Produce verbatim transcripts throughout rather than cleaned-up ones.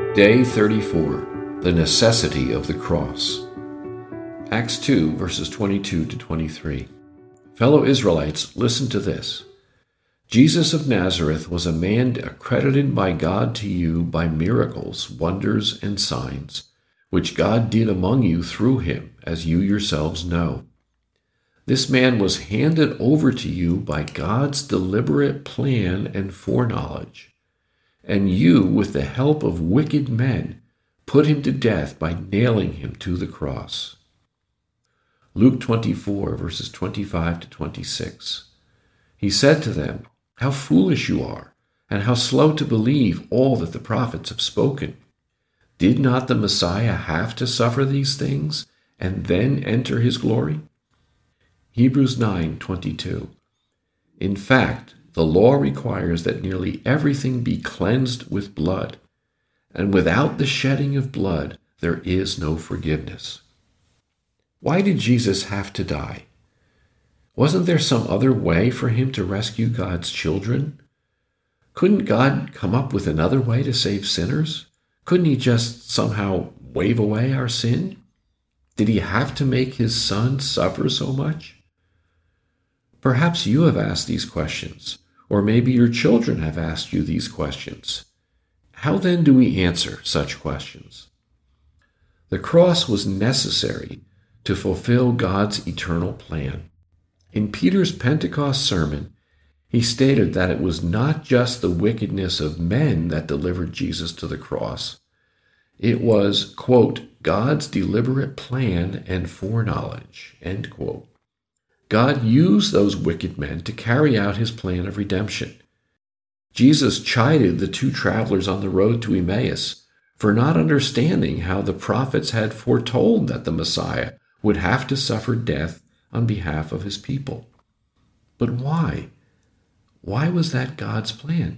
Day thirty-four, the necessity of the cross. Acts two, verses twenty-two to twenty-three. Fellow Israelites, listen to this. Jesus of Nazareth was a man accredited by God to you by miracles, wonders, and signs, which God did among you through him, as you yourselves know. This man was handed over to you by God's deliberate plan and foreknowledge. And you, with the help of wicked men, put him to death by nailing him to the cross. Luke twenty-four, verses twenty-five to twenty-six. He said to them, "How foolish you are, and how slow to believe all that the prophets have spoken. Did not the Messiah have to suffer these things, and then enter his glory?" Hebrews nine twenty-two. In fact, the law requires that nearly everything be cleansed with blood, and without the shedding of blood, there is no forgiveness. Why did Jesus have to die? Wasn't there some other way for him to rescue God's children? Couldn't God come up with another way to save sinners? Couldn't he just somehow wave away our sin? Did he have to make his son suffer so much? Perhaps you have asked these questions, or maybe your children have asked you these questions. How then do we answer such questions? The cross was necessary to fulfill God's eternal plan. In Peter's Pentecost sermon, he stated that it was not just the wickedness of men that delivered Jesus to the cross. It was, quote, God's deliberate plan and foreknowledge, end quote. God used those wicked men to carry out his plan of redemption. Jesus chided the two travelers on the road to Emmaus for not understanding how the prophets had foretold that the Messiah would have to suffer death on behalf of his people. But why? Why was that God's plan?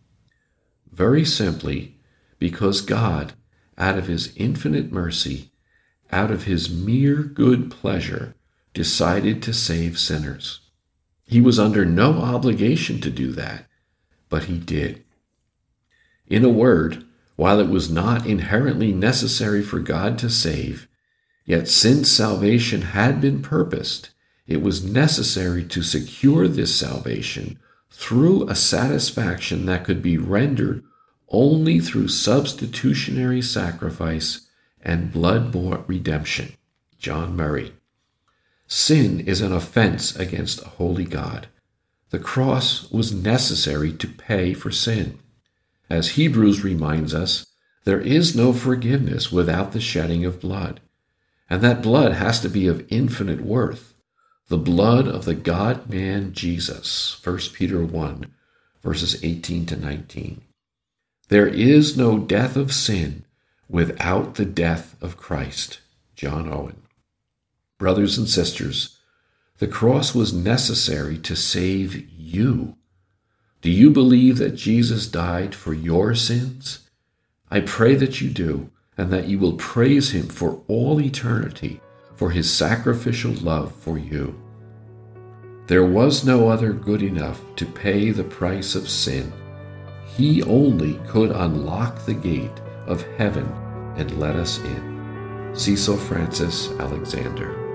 Very simply, because God, out of his infinite mercy, out of his mere good pleasure, decided to save sinners. He was under no obligation to do that, but he did. In a word, while it was not inherently necessary for God to save, yet since salvation had been purposed, it was necessary to secure this salvation through a satisfaction that could be rendered only through substitutionary sacrifice and blood-bought redemption. John Murray. Sin is an offense against a holy God. The cross was necessary to pay for sin. As Hebrews reminds us, there is no forgiveness without the shedding of blood. And that blood has to be of infinite worth. The blood of the God-man Jesus, First Peter one, verses eighteen to nineteen. There is no death of sin without the death of Christ. John Owen. Brothers and sisters, the cross was necessary to save you. Do you believe that Jesus died for your sins? I pray that you do, and that you will praise him for all eternity for his sacrificial love for you. There was no other good enough to pay the price of sin. He only could unlock the gate of heaven and let us in. Cecil Francis Alexander.